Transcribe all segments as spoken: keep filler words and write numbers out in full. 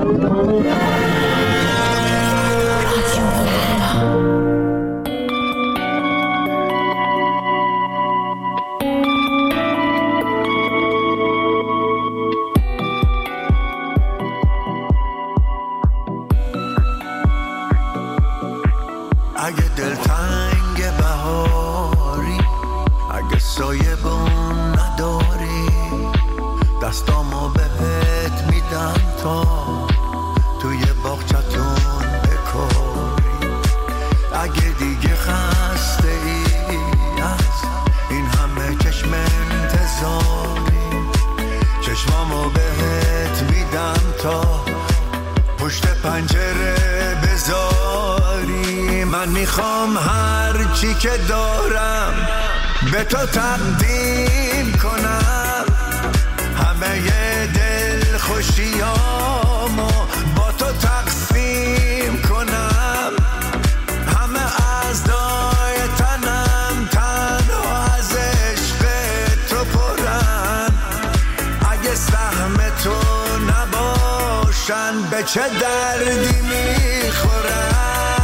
چه دردی میخورم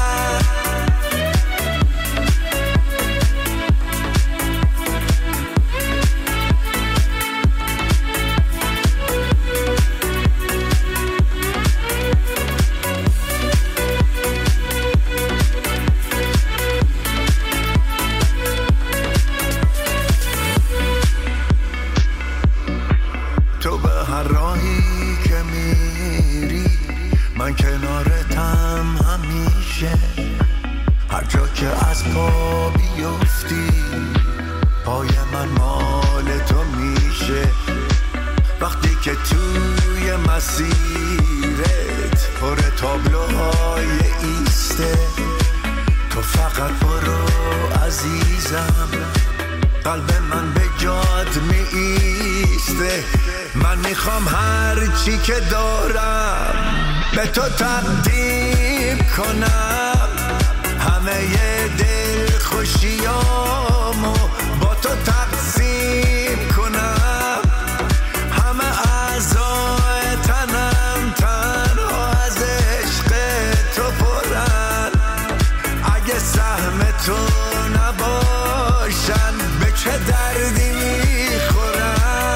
تو به هر راهی که میری من کنارتم همیشه، هر جا که از پا بیفتی پای من مال تو میشه. وقتی که توی مسیرت پر تابلوهای ایسته، تو فقط برو عزیزم، قلب من به جات می ایسته. من میخوام هر چی که دارم به تو تقدیم کنم، همه دل خوشیامو با تو تقسیم کنم، همه اعضای تنم تنها از عشق تو پرن. اگه سهم تو نباشن به چه دردی میخورن؟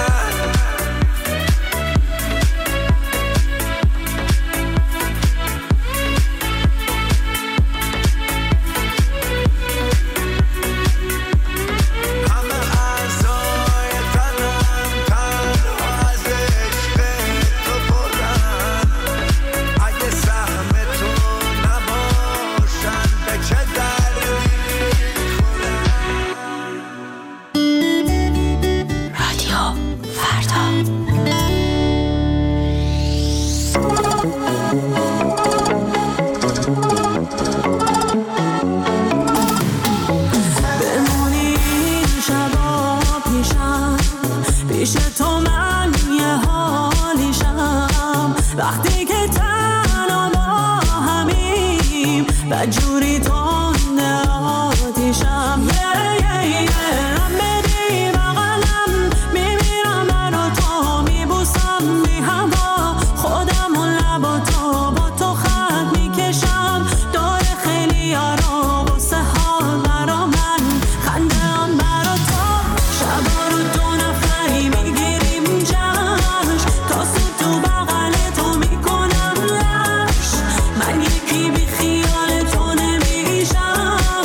جوری تنده آتیشم هم بدی بغلم میمیرم برا تو میبوسم بی هوا خودم و لبا تو با تو خط میکشم داره خیلی یارا بسه حال برا من خنده هم برا تو شبا رو دو نفری میگیریم جشن تا سود تو بغل تو میکنم لش من یکی بی خیال تو نمیشم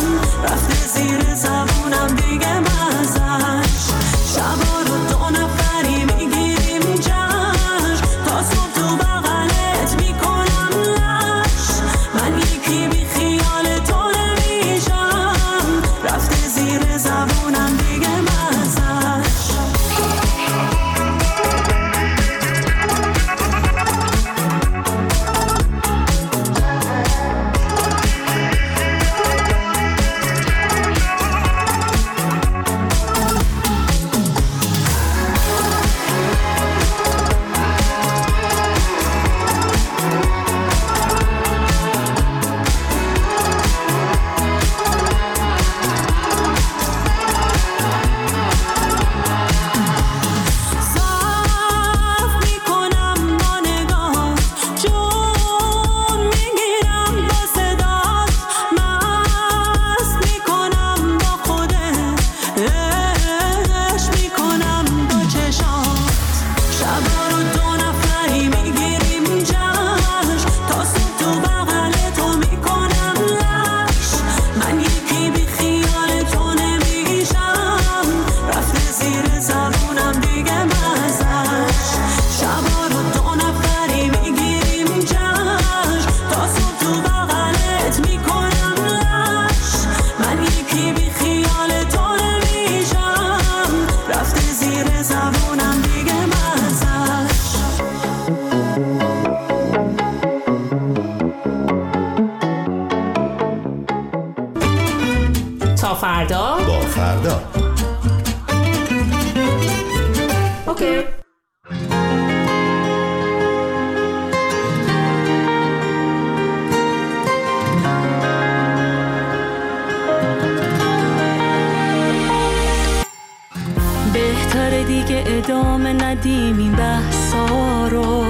ندیم این بحثا رو،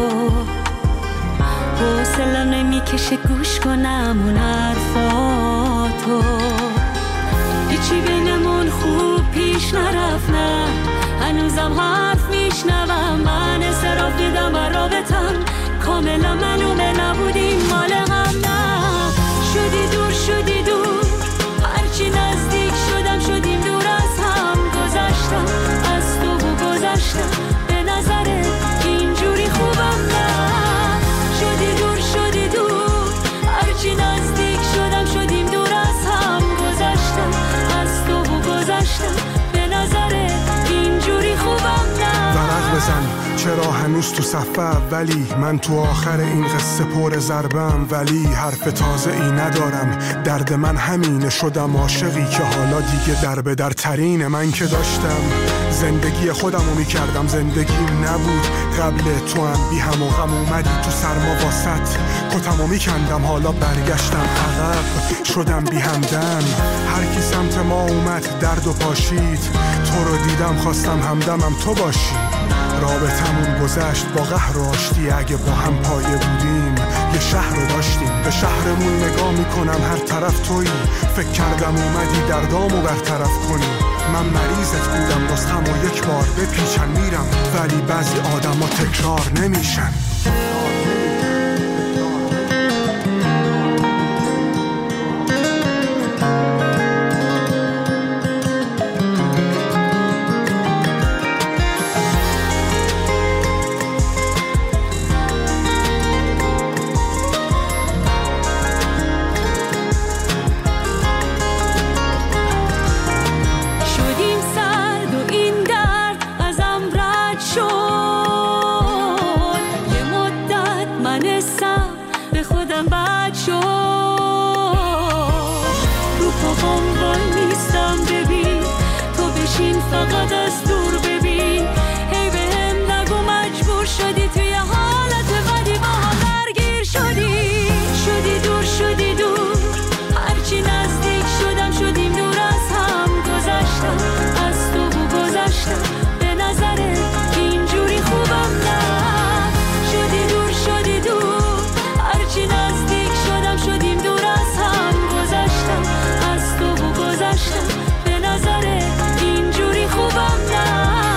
حوصله نمیکشه گوش کنم اون حرفاتو. هیچی بینمون خوب پیش نرفت، نه هنوزم حرف میشنوم. من اصراف دیدم بر رابطم، کاملا معلومه نبودیم مال هم. نه شدی دور شدی دور، هرچی نزدیک شدم شدیم دور از هم. گذشتم از تو و گذشتم، به نظرت اینجوری خوبم؟ نه شدی دور شدی دور، هرچی نزدیک شدم شدیم دور از هم. گذشتم از تو و گذشتم، به نظرت اینجوری خوبم؟ نه ورق بزن چرا هنوز تو صفحه اولی، من تو آخر این قصه پر ضربم، ولی حرف تازه ای ندارم. درد من همینه، شدم عاشقی که حالا دیگه در به در ترینه. من که داشتم زندگی خودمو میکردم، زندگیم نبود قبل تو هم بی هم و غم. اومدی تو سرما واسط کتمو میکندم، حالا برگشتم عقب شدم بی همدم. هر کی سمت ما اومد درد و پاشید، تو رو دیدم خواستم همدمم تو باشی. رابطمون گذشت با قهر و آشتی، اگه با هم پایه بودیم یه شهر رو داشتیم. به شهرمون نگاه میکنم هر طرف تویی، فکر کردم اومدی دردامو برطرف کنی. من مریضت بودم رستم و یک بار بپیچن میرم، ولی بعضی آدم ها تکرار نمیشن. فقط از دور ببین، هی به هم نگو مجبور شدی توی حالت بدی با هم درگیر شدی. شدی دور شدی دور، هرچی نزدیک شدم شدیم دور از هم. گذشتم از تو و گذشتم، به نظرت اینجوری خوبم؟ نه شدی دور شدی دور، هرچی نزدیک شدم شدیم دور از هم. گذشتم از تو و گذشتم، به نظرت اینجوری خوبم؟ نه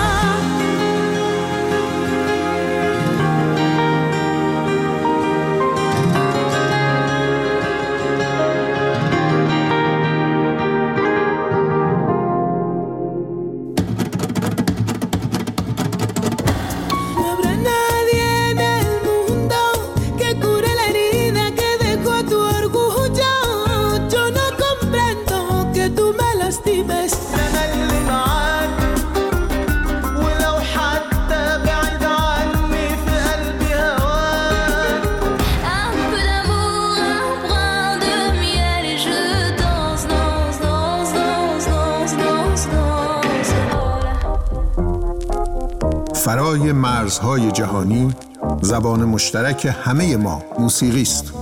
فرای مرزهای جهانی، زبان مشترک همه ما موسیقی است.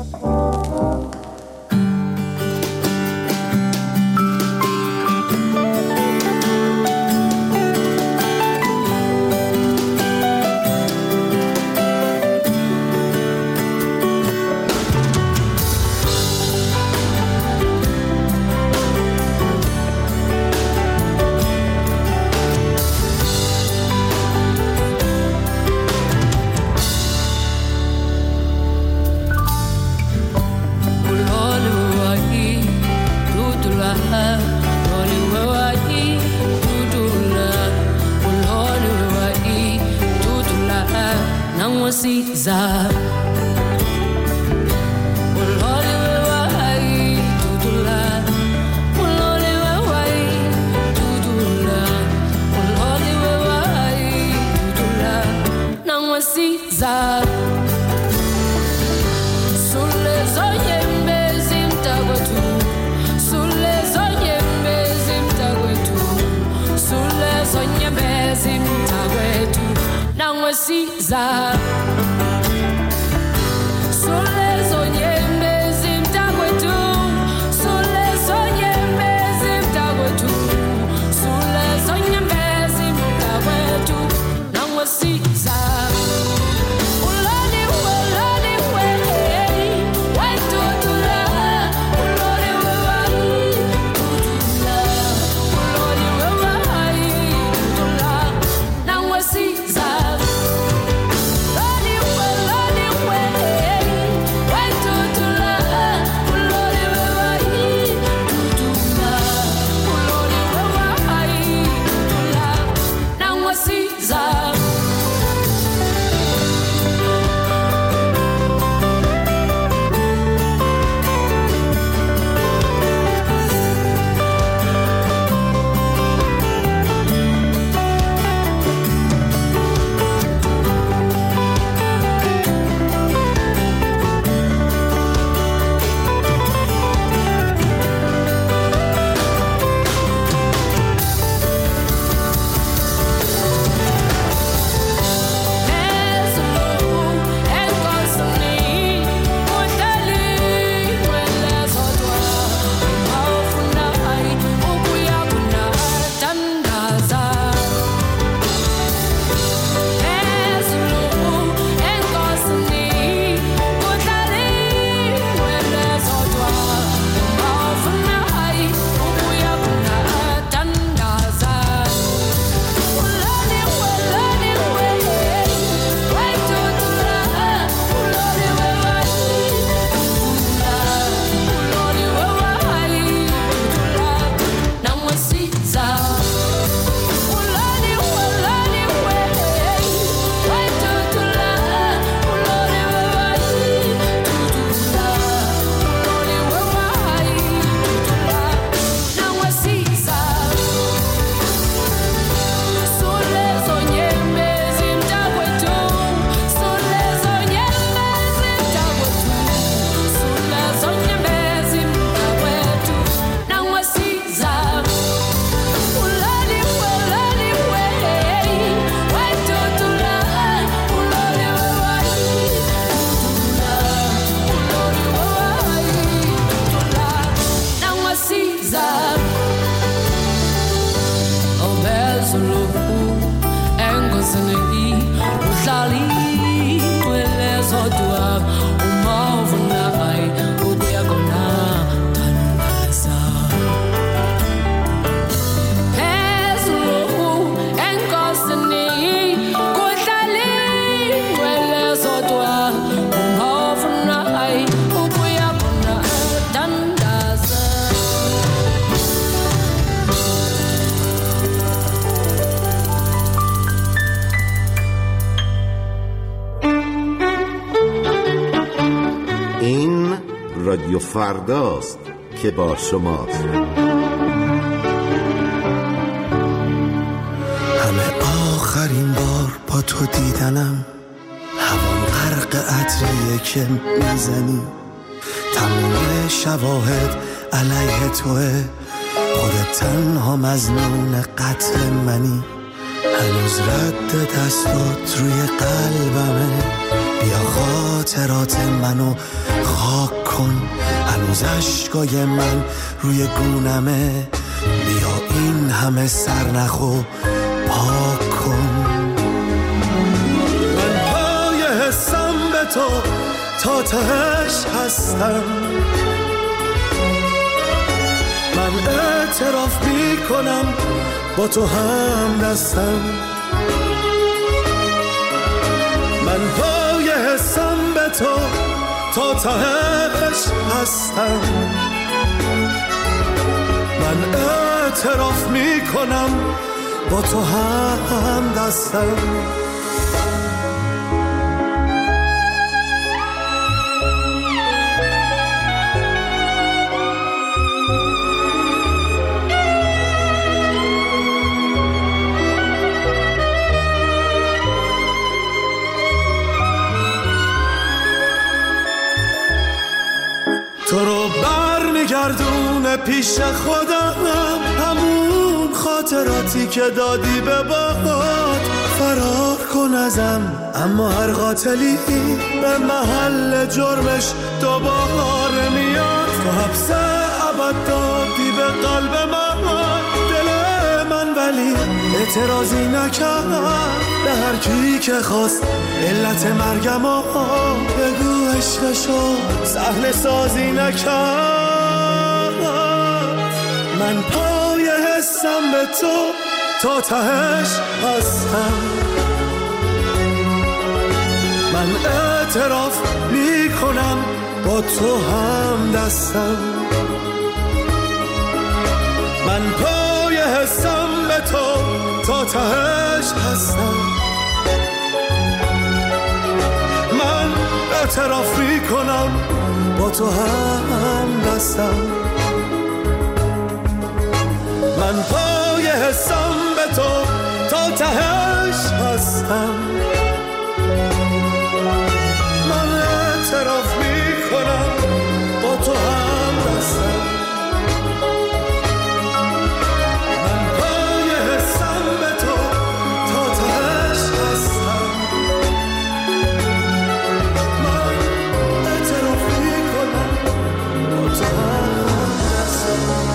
رادیو فرداست که با شماست. همه آخرین بار با تو دیدنم، هوام غرق عطریه که میزنی، تمام شواهد علیه توه، خودت تنها مظنون قتل منی، هنوز رد دستات روی قلبمه، بیا خاطرات منو خاک کن، هنوز عشقای من روی گونمه، بیا این همه سرنخو پاک کن. من پای حسم به تو تا تهش هستم، من اعتراف می کنم با تو هم دستم، من پای حسم به تو تا تهش هستم، من اعتراف می کنم با تو هم دستم. تو رو برمیگردونه پیش خودم، همون خاطراتی که دادی به باد، فرار کن ازم اما هر قاتلی به محل جرمش دوباره میاد، تو حبس ابد دادی به قلب من، دل من ولی اعتراضی نکرد، به هر کی که خواست علت مرگم و بگو عشقشو سهل سازی نکرد. من پای حسم به تو تا تهش هستم، من اعتراف می کنم با تو هم دستم، من پای حسم به تو تا تهش هستم، من اعتراف می کنم با تو هم دستم، من پای حسم به تو تا تهش هستم، من اعتراف می کنم با تو هم دستم، من پای حسم به تو تا تهش هستم، من اعتراف می کنم با تو هم دستم.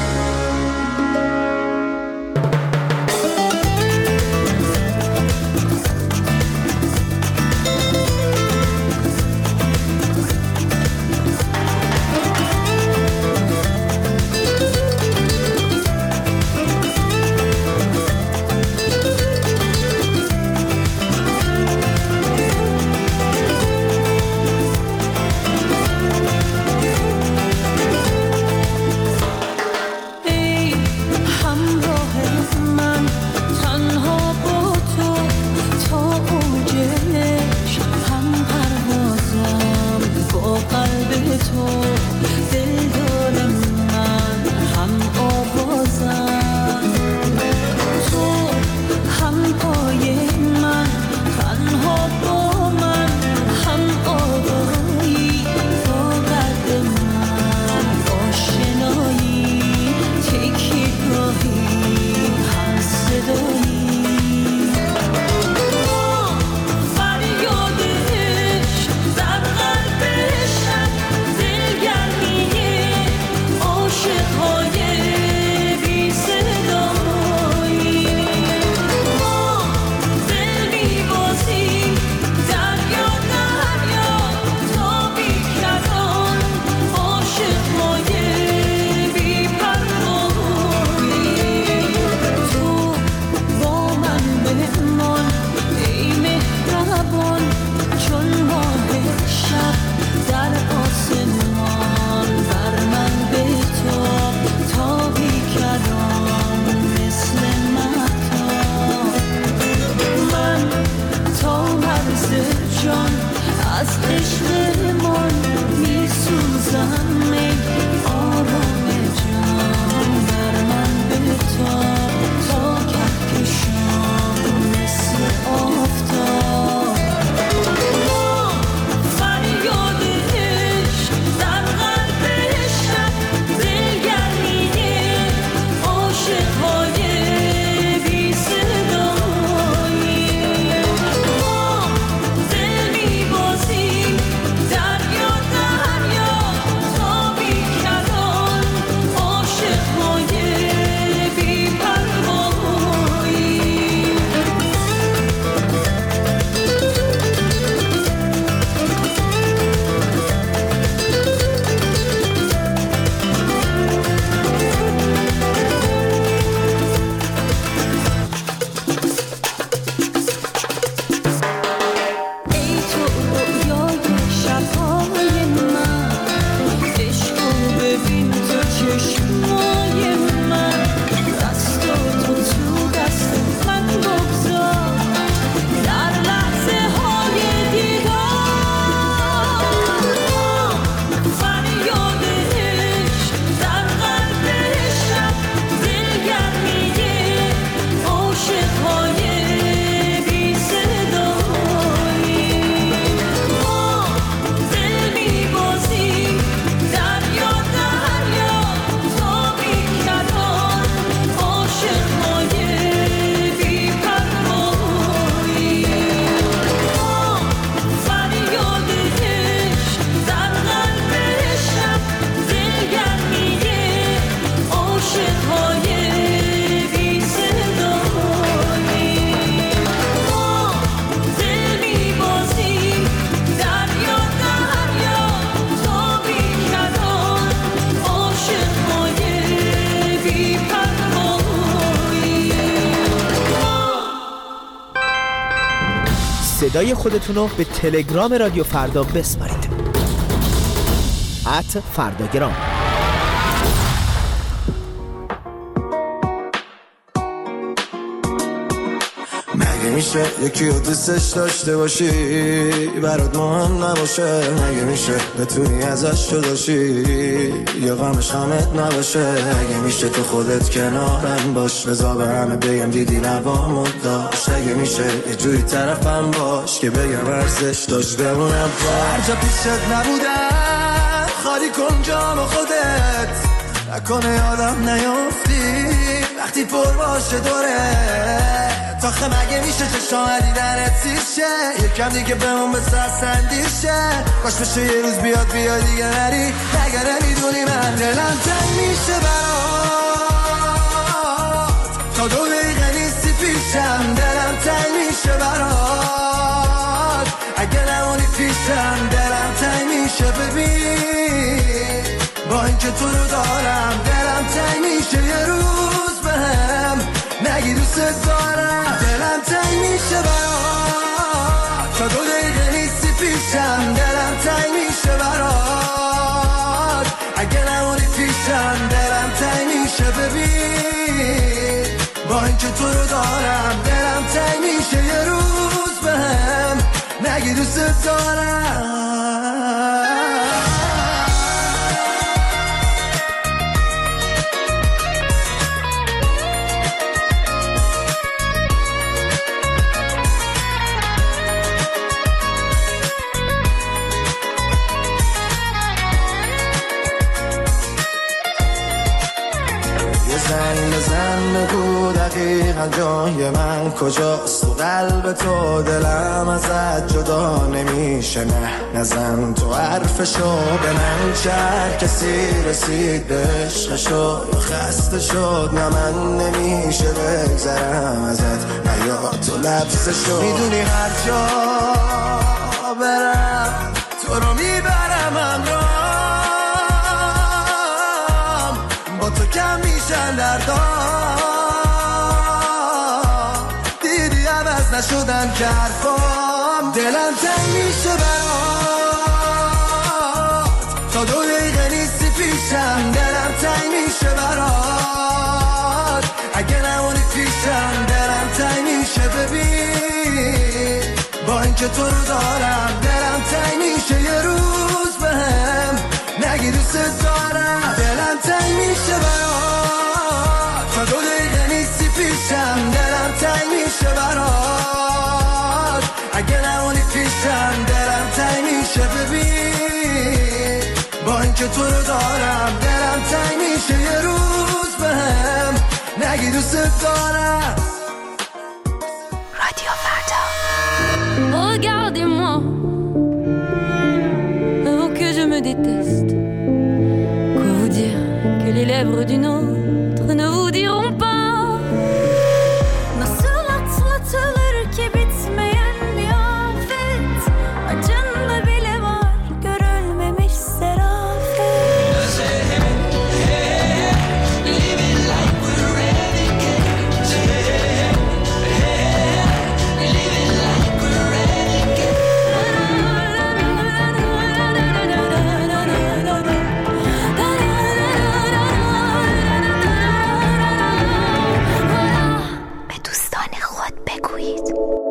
از عشقمان می صدای خودتون رو به تلگرام رادیو فردا بسپارید. ات فرداگرام. مگه میشه یکی رو دوستش داشته باشی برات مهم نباشه؟ مگه میشه بتونی ازش جداشی یا غمش غمت نباشه؟ مگه میشه تو خودت کنارم باش بذار به همه بگم دیدی نوامو داشت؟ مگه میشه یه جوری طرفم باش که بگم ارزش داشت بمونم با هر جا پیشت نبودم خالی کن جام خودت نکنه یادم نیافتی وقتی پر باشه دوره تاخه مگه میشه چشام دیدنت سیشه یکم دیگه بمون به سرسندیشه کاش بشه یه روز بیاد بیاد دیگه نری مگه نمیدونی من دلم تنگ میشه برات تا دو دقیقه نیستی پیشم دلم تنگ میشه برات اگه نمونی پیشم دلم تنگ میشه ببین با اینکه تو رو دارم دلم تنگ میشه یه روز بهم نگی دوست دارم دلم تنگ میشه برات تا دو دقیقه نیستی پیشم دلم تنگ میشه برات اگه نمونی پیشم دلم تنگ میشه ببین با اینکه تو رو دارم دلم تنگ میشه یه روز بهم نگی دوست دارم زنگ بزن بگو دقیقا جای من کجاست تو قلب تو دلم ازت جدا نمیشه نه نزن تو حرفشو به من چه کسی رسید به عشقشو یا خسته شد نه من نمیشه بگذرم ازت نه یا تو لبسشو میدونی هر جا برم تو رو میبرم همراهم با تو کم میشن دردام دیدی عوض نشدن که حرفام دلم تنگ میشه برات تا دو دقیقه نیستی پیشم دلم تنگ میشه برات اگه نمونی پیشم دلم تنگ میشه ببین با اینکه تو رو دارم دلم تنگ میشه یه روز بهم که تو رو دارم دلم تنگ میشه یه روز بهم نگی دوست دارم. رادیو فردا. Regardez-moi avant que je me déteste. Quoi vous dire que les lèvres d'une autre ne vous diront pas. Nasıl atlatılır ki bitmeyen bir afet. Acında bile var görülmemiş serafet. Living like we're renegades. Living like we're renegades. به دوستان خود بگویید.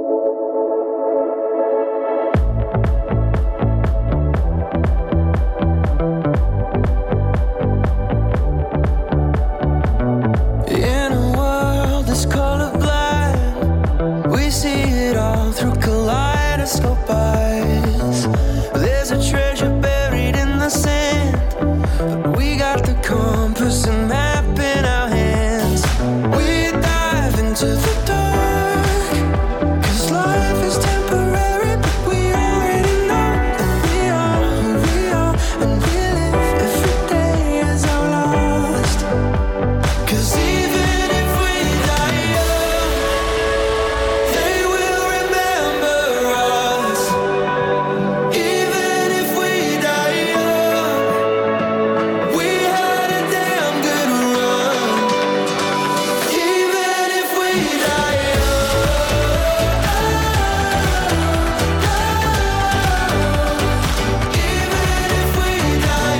In a world that's colorblind, we see it all through kaleidoscope eyes. There's a treasure buried in the sand, but we got the compass and map in our hands. We dive into the dark, 'cause life is temporary, but we already know that we are who we are, and we live every day as our last. 'Cause even if we die young, they will remember us. Even if we die young, we had a damn good run. Even if we die young, even if we die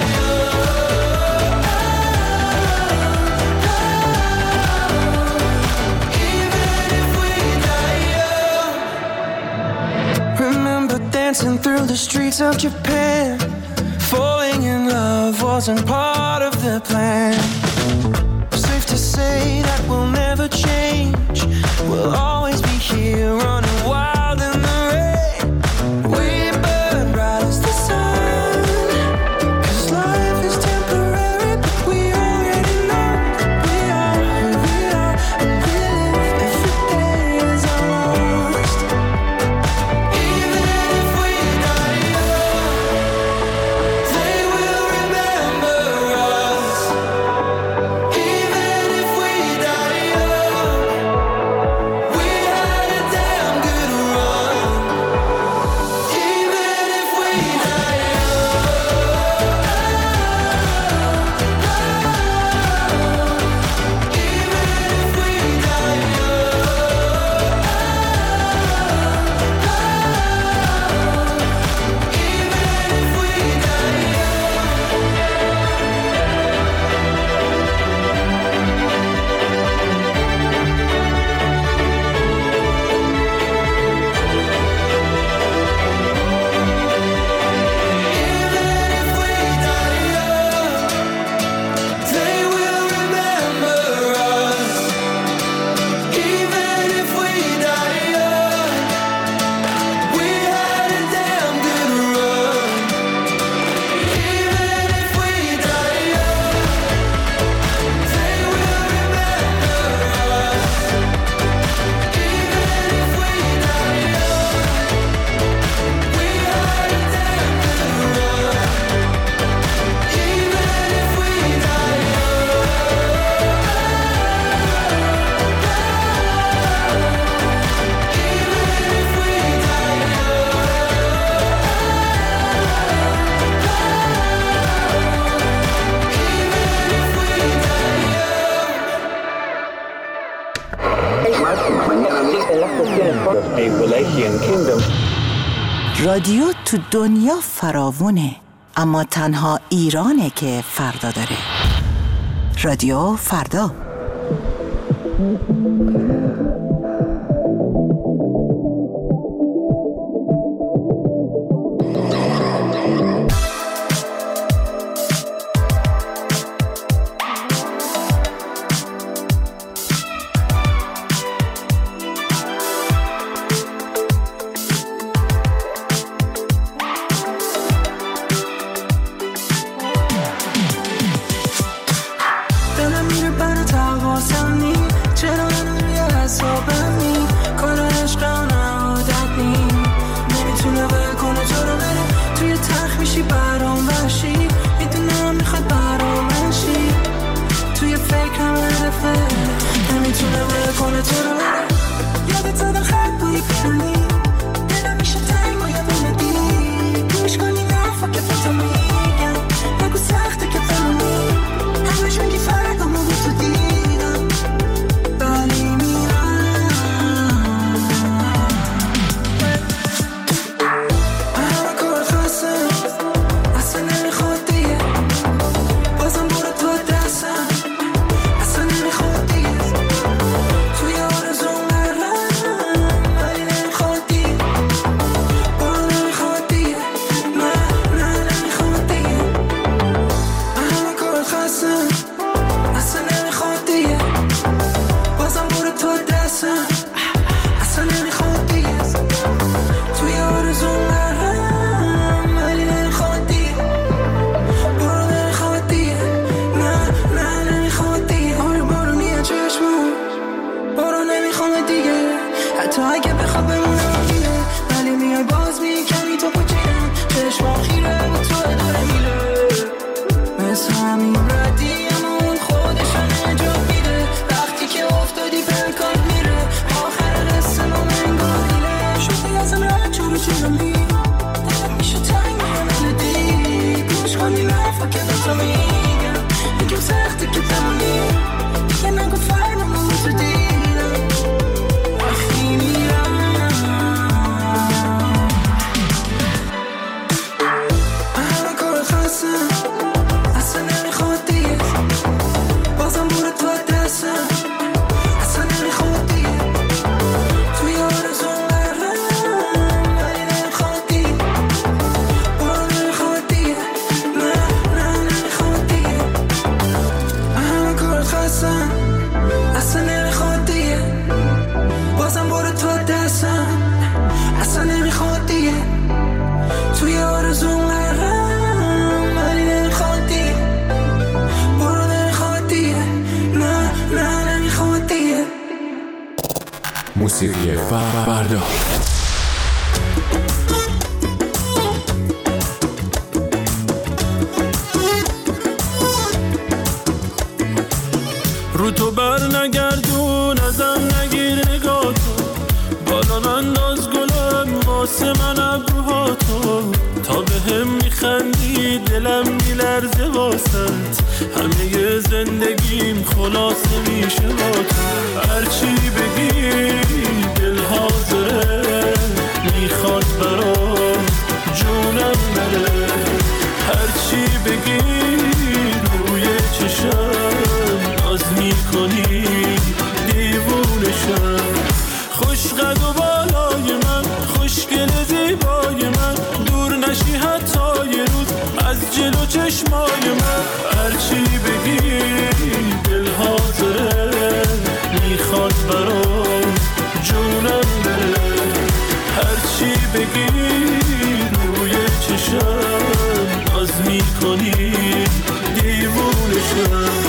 Even if we die young. Remember dancing through the streets of Japan. Falling in love wasn't part of the plan. Safe to say that we'll never change. We'll always be here running wild in the rain. We burn bright as the sun, 'cause life is temporary, but we already know that we are who we are, and we live every day as our last. Even if we die young, they will remember us. Even if we die young, we had a damn good run. Even if we die رادیو تو دنیا فراوونه، اما تنها ایرانه که فردا داره. رادیو فردا. غرقه کنه تو رو یادت زدم خط بایی پیرونی دلم میشه تنگ با یه ملودی گوش کنی نفا که تو میگم نگو سخته که بمونی همش میگی فردا ما تو دیدم ولی میرم همه کار خواستم اصلا نمیخواد دیگه بازم برو تو دستم اصلا نمیخواد دیگه توی آرزون غرقم ولی نمیخواد دیگه برو نمیخواد دیگه نه نه نمیخواد دیگه همه کار خواستم اصلا نمیخواد دیگه بازم برو تو دستم اصلا نمیخواد دیگه توی آرزون غرقم ولی نمیخواد دیگه برو نمیخواد دیگه نه نه نمیخواد دیگه آره برو نیه چشمم برو نمیخواد دیگه حتی اگه بخواب بمونم دیگه ولی میای باز میکنی تو پاچینم چشمم خیره و تو داره میره مثل همین ردی اما اون خودشم انجام میده وقتی که افتادی پلکان میره آخر قصه ما منگاه دیره شدی ازم رد چورو چورو می دلم میشه تنگ با ملودی گوش کنی نفا که به تو میگم یکم سخته که بمونی دیگه نگو فردا ما تو دیدم وقتی میرم همه کار خواستم اصلا نمیخواد دیگه بازم برو تو دستم اصلا نمیخواد دیگه توی آرزون غرقم ولی نمیخواد دیگه برو نمیخواد دیگه نه نه نمیخواد دیگه همه کار خواستم اصلا نمیخواد دیگه بازم برو تو دستم اصلا نمیخواد دیگه توی آرزون غرقم ولی نمیخواد دیگه برو نمیخواد دیگه نه نه نمیخواد دیگه موسیقی فردا رو تو بر نگردون ازم نگیر نگاه تو بالا انداز گلم واسه من ابروهاتو تا به هم میخندی دلم میلرزه واسط همه زندگیم خلاصه میشه با تو هرچی بگی دل حاضره میخواد برام جونم بره هرچی بگی روی چشم ناز میکنی دیوونشم خوش قد و بالای من خوشگل زیبای من دور نشی حتی یه روز از جلو چشمای من هرچی بگی دل حاضره میخواد برام جونم بره هرچی بگی روی چشم ناز میکنی دیوونشم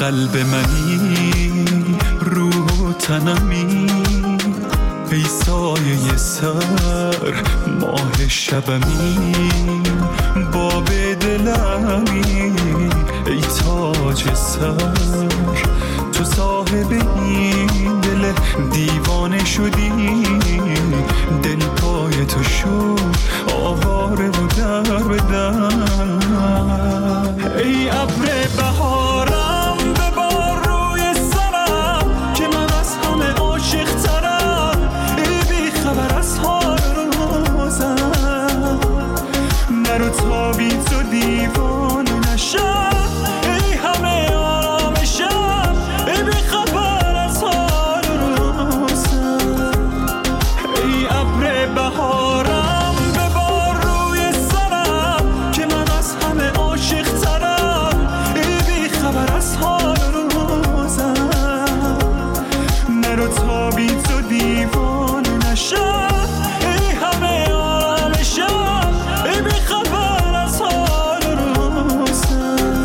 قلب منی، روح و تنمی، ای سایه سر ماه شبمی، باب دلمی، ای تاج سر، تو صاحب این دل دیوانه شدی، دل پای تو شد آواره و در به در. ای ابر بهارم ببار روی سرم که من از همه عاشق ترم، ای بی خبر از حال روزم، نرو تا بی تو دیوانه نشم، ای همه آرامشم، ای بی خبر از حال روزم. ای ابر بهارم ببار روی سرم که من از همه عاشق ترم، ای بی خبر از حال روزم، نرو تا بی تو دیوانه نشم، ای همه آرامشم، ای بی خبر از حال روزم.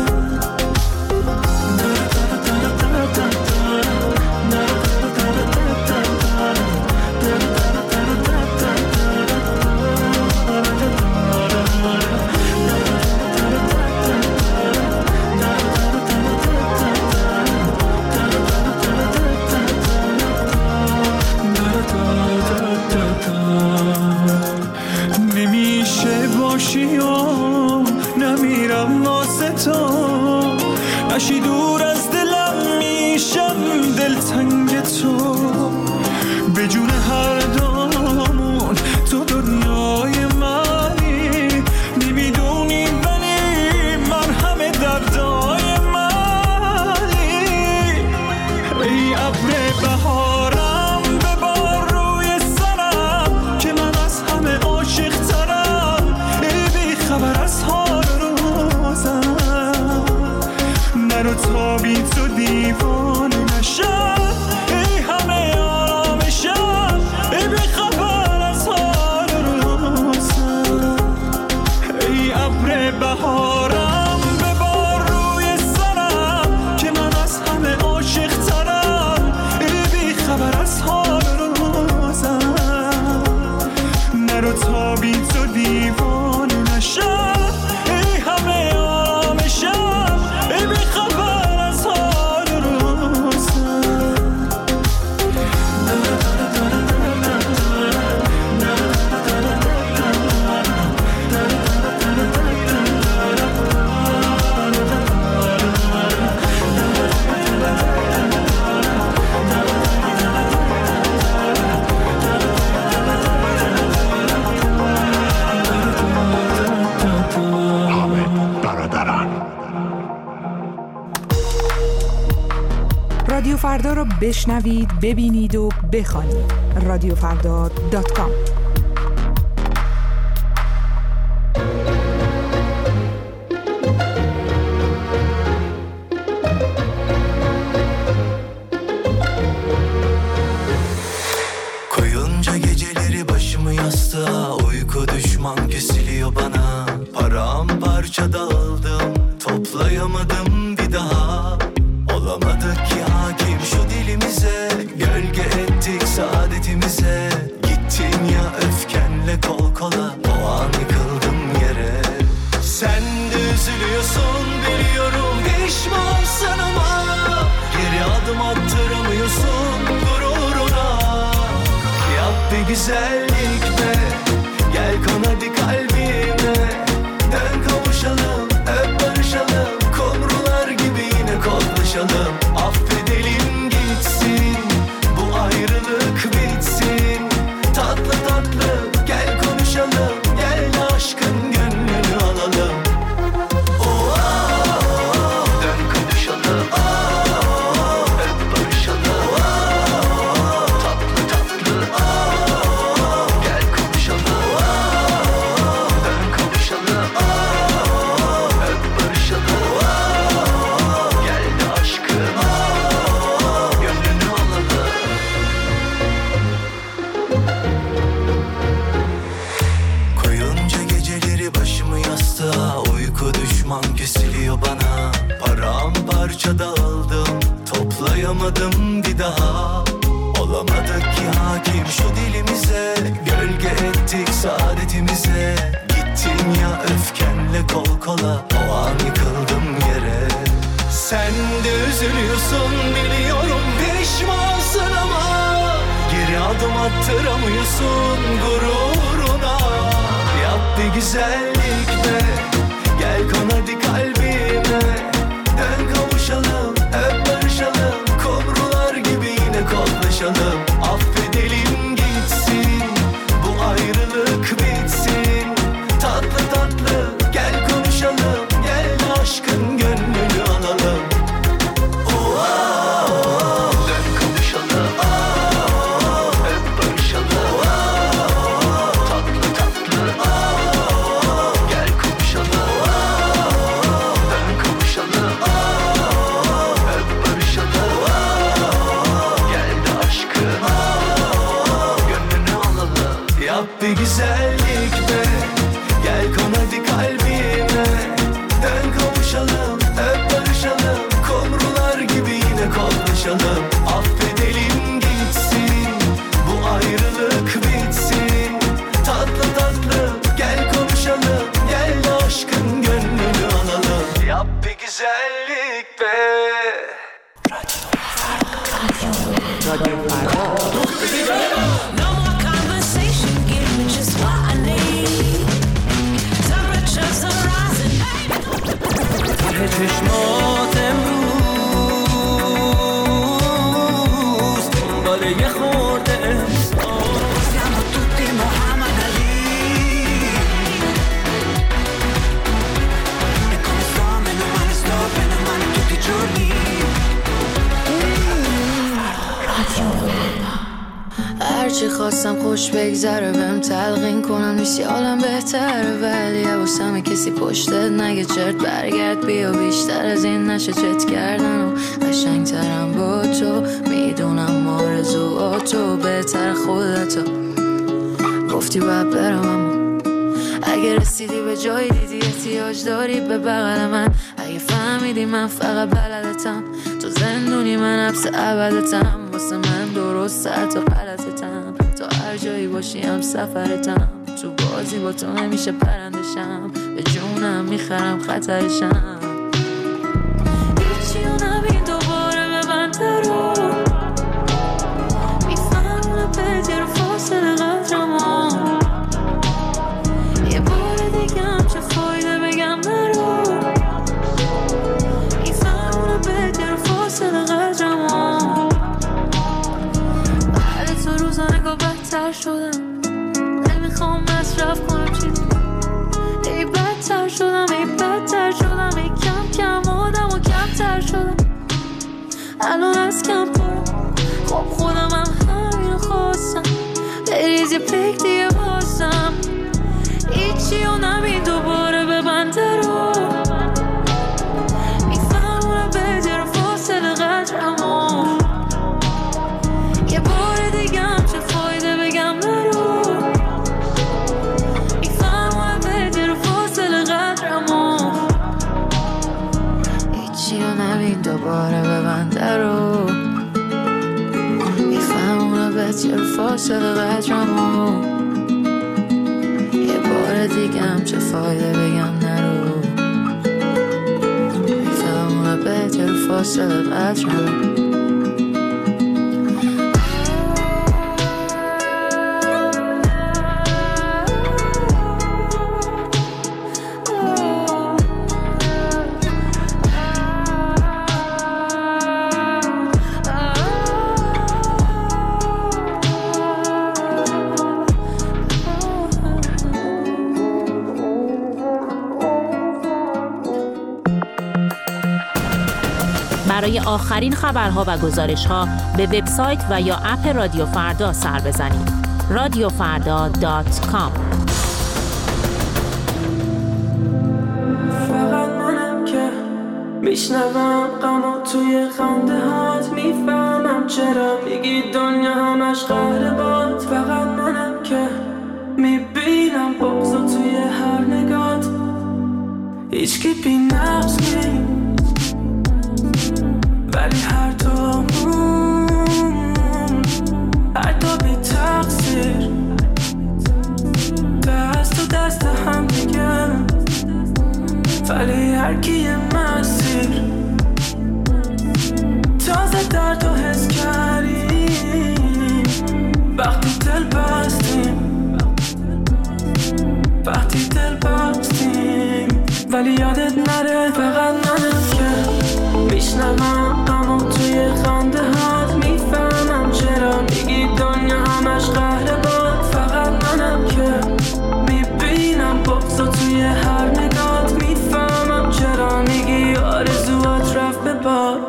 نمیشه باشی و نمیرم واسه تو، نشی دور از دلم میشم دلتنگ تو، به جون هر دامون تو دنیای منی، نمیدونی ولی من همه دردای منی. ای ابر بهارم ببار روی سرم که من از همه عاشق ترم، ای بی خبر از حال روزم، نرو تا بی تو دیوانه نشم، ای همه آرامشم، ای بی خبر از حال روزم. ای ابر بهارم ببار روی سرم که من از همه عاشق ترم، ای بی خبر از حال روزم، نرو تا بی تو دیوانه نشم، ای همه آرامشم، ای بی خبر از حال روزم. رادیو فردا رو بشنوید، ببینید و بخوانید. رادیو فردا دات کام. Koyunca geceleri başımı yastığa, uyku düşman kesiliyor bana, paramparça dağıldım, toplayamadım bir daha. Olamadık ki hakim şu dilimize, gölge ettik saadetimize. Gittin ya öfkenle kol kola, o an yıkıldım yere. Sen de üzülüyorsun biliyorum, pişmansın ama geri adım attıramıyorsun gururuna. Yap bir güzellik be, gel kon hadi kalbime, dön kavuşalım, öp barışalım, kumrular gibi yine koklaşalım. Affedelim gitsin, bu ayrılık bitsin. Tatlı tatlı gel konuşalım, gel de aşkın gönlünü alalım. Oh, oh, oh, dön kavuşalım, oh, öp barışalım, oh, tatlı tatlı, oh, gel konuşalım, oh, dön kavuşalım, oh, öp barışalım, oh, gel de aşkın oh, gönlünü alalım. Koyunca geceleri başımı yastığa, uyku düşman kesiliyor bana, paramparça parça dağıldım, toplayamadım bir daha. Olamadık ki hakim şu dilimize, gölge ettik saadetimize. Gittin ya öfkenle kol kola, o an yıkıldım yere. Sen de üzülüyorsun biliyorum, pişmansın ama geri adım attıramıyorsun gururuna. Yap bir güzellik be, gel kon hadi kalbime. Dön kavuşalım, hep barışalım, kumrular gibi yine koklaşalım. Affedelim gitsin, bu ayrılık bitsin. Tatlı tatlı gel konuşalım, gel aşkın gönlünü alalım. Oh, oh, dön kavuşalım, oh, hep barışalım. Oh, tatlı tatlı, oh, gel konuşalım. Oh, dön kavuşalım, oh, hep barışalım. Oh, gel de aşkın oh, gönlünü alalım. Yap bir güzellik be, gel kon hadi kalbime. Dön kavuşalım, hep barışalım, kumrular gibi yine koklaşalım. Affedelim gitsin, bu ayrılık bitsin. Tatlı tatlı gel konuşalım, gel de aşkın gönlünü alalım. Yap bir güzellik be. No more conversation, give me just what I need. Temperatures are rising. ته چشمات امروز دنبال یه خورده احساس. Siamo tutti Muhammad Ali. E come sto, meno male sto, bene o male tutti i giorni. هرچی خواستم خوش بگذره، بهم تلقین کنم نیستی حالم بهتره. ولی حواسم کسی پشتت نگه چرت برگرد بیا. بیشتر از این نشه چت کردن و قشنگترم با تو. میدونم آرزوهاتو بهتر خودتو گفتی باید برم، اما اگه رسیدی به جایی دیدی احتیاج داری به بغل من. اگه فهمیدی من فقط بلدتم، تو زندونی من حبس ابدتم. واسه من درسته حتی غلطتم، تا هر جایی باشی هم سفرتم. تو بازی با تو نمیشه پرندشم، به جونم میخرم خطرشم. هیچی و نبین دوباره به من درو، میفهمونه پدر فاصله قدرمو. یه بار دیگه هم چه فایده بگم نرو، میفهمونه پدر فاصله قدرمو. بعد تو روزا نگاه بدتر شدم، نمیخوام مصرف کنم چیزی. ای بدتر شدم، ای بدتر شدم، ای کم کم آدم و کمتر شدم. الان از کم پرم، خب خودم هم همین خواستم. بریز یه پک دیگه بازم، هیچی و نبین دوباره به بنده رو. میفهمونه بدر فاصله قدرمو. یه بار دیگه هم چه فایده بگم نرو، میفهمونه بدر فاصله قدرمو. هیچی و نبین دوباره به بنده رو. میفهمونه بدر فاصله قدرمو. یه بار دیگه هم چه فایده بگم نرو، میفهمونه بدر فاصله قدرمو. برای آخرین خبرها و گزارش‌ها به وبسایت و یا اپ رادیو فردا سر بزنید. رادیو فردا دات کام. فقط منم که میشنوم غمو توی خنده هات، میفهمم چرا میگی دنیا همش قهر باد. فقط منم که میبینم بغضو توی هر نگات، هیچکی بی نقص نیست. ولی هر دومون هر دو بی تقصیر دست و دست هم دیگه، ولی هر کی یه مسیر. تازه درد و حس کردیم وقتی دل بستیم، وقتی دل بستیم. ولی یادت نره فقط منم که میشنوم اما توی خنده هات میفهمم چرا میگی دنیا همش قهر باد. فقط منم که میبینم بغضا توی هر نگات، میفهمم چرا میگی آرزوات رفت به باد.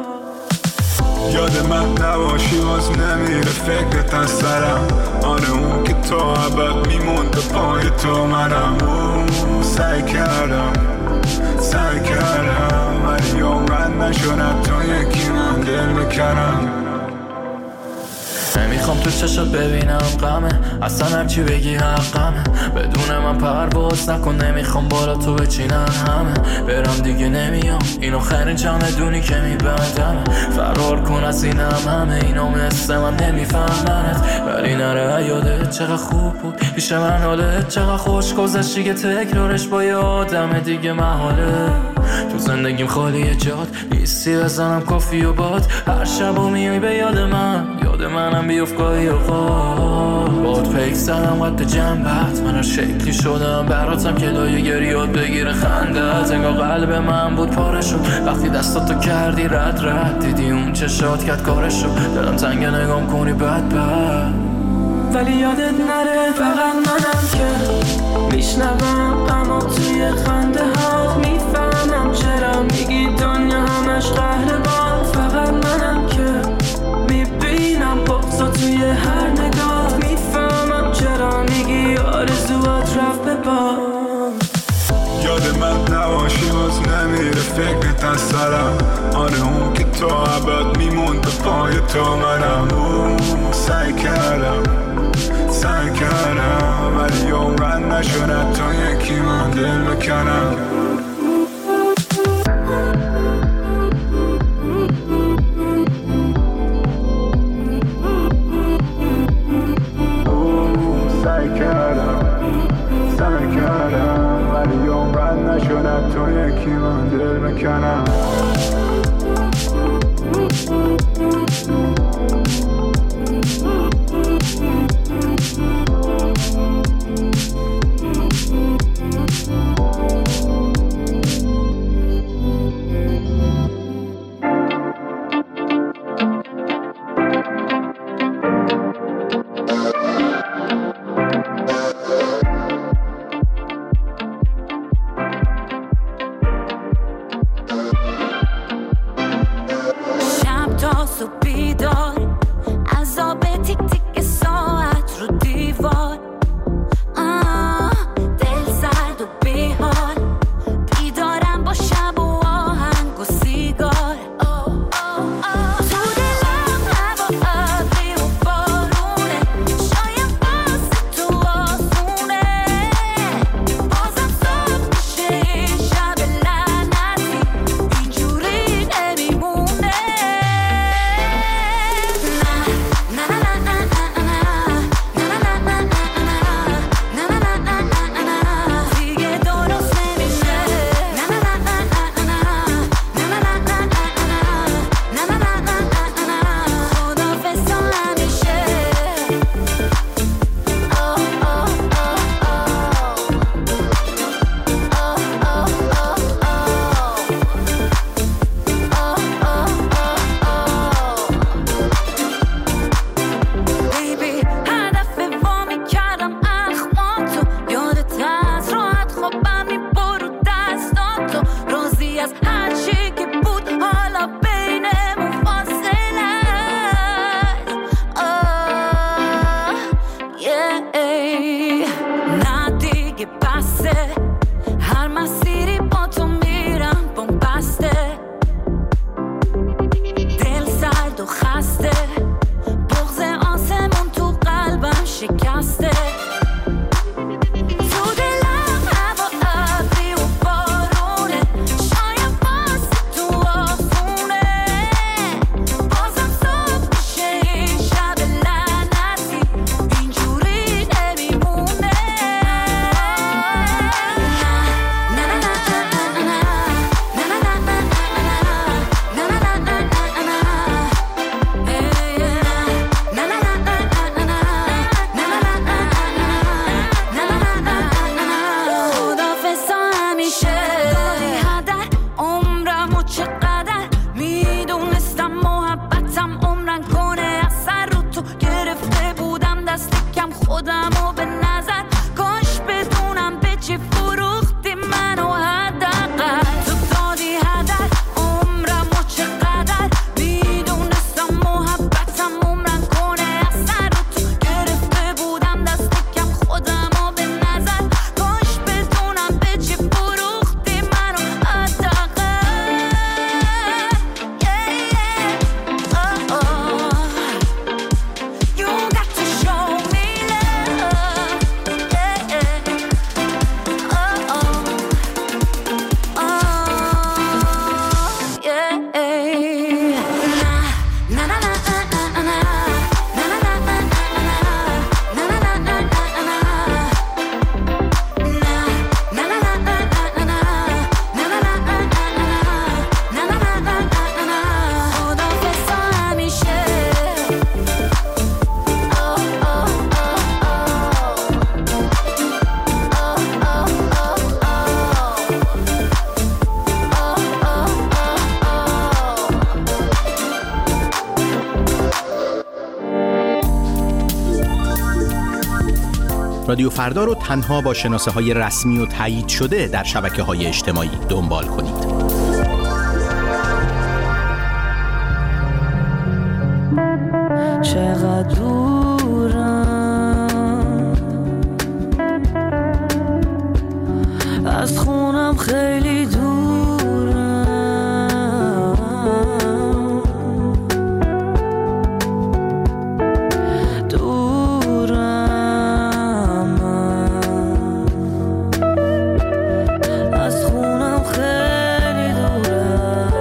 یاد من نباشی باز نمیره فکرت از سرم، آره اون که تو عبد میموند پای تو منم. سعی کردم سعی کردم ولی عمرن نشدم تو یکی من دل بکنم. نمیخوام تو چشات ببینم غمه، اصلا هرچی بگی حقمه. بدون من پرواز نکن، نمیخوام بالا تو بچینن همه. برم دیگه نمیام، این آخرین جمع دونی که میبندم. فرار کن از اینم همه اینا مثل من نمیفهمنت. ولی نره یادت چقدر خوب بود پیش من، حالت چقدر خوش گذشتی که تکرارش با یه آدم دیگه محاله. تو زندگیم خالیه جات نیستی، بزنم کافی و باد. هر شب و میای به یاد من، یاد منم بیفت گاهی اوقات. باد پیک زدم قد جنبت، من هر شکلی شدم براتم که لایه گریات بگیره خندت. انگار قلب من بود پاره شد وقتی دستاتو کردی رد رد. دیدی اون چشات کت کارش شد، دلم تنگه نگام کنی بد بد. ولی یادت نره فقط منم که میشنوم اما توی خنده هات میفهمم چرا میگی دنیا همش قهر باد. فقط منم که میبینم بغضا توی هر نگاه، میفهمم چرا میگی آرزوات رفت به باد. یاد من نباشی باز نمیره فکرت از سرم، آره اون که تو عبد میموند پای تو منم. سعی کردم سعی کردم ولی عمرن نشدم تو یکی من دل بکنم. سعی کردم سعی کردم ولی عمرن نشدم تو یکی من دل بکنم. شب تا صبح بیدار رادیو فردا رو تنها با شناسه های رسمی و تایید شده در شبکه های اجتماعی دنبال کنید. چقدر دورم از خونم، خیلی دورم دورم از خونم، خیلی دورم.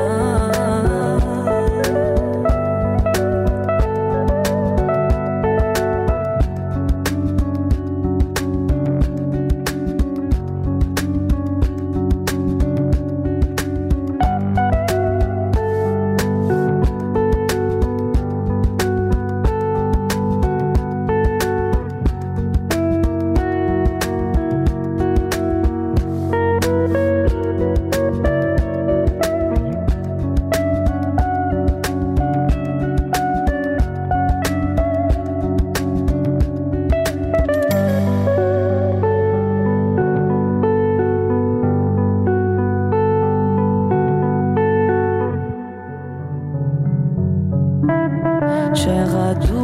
چقدر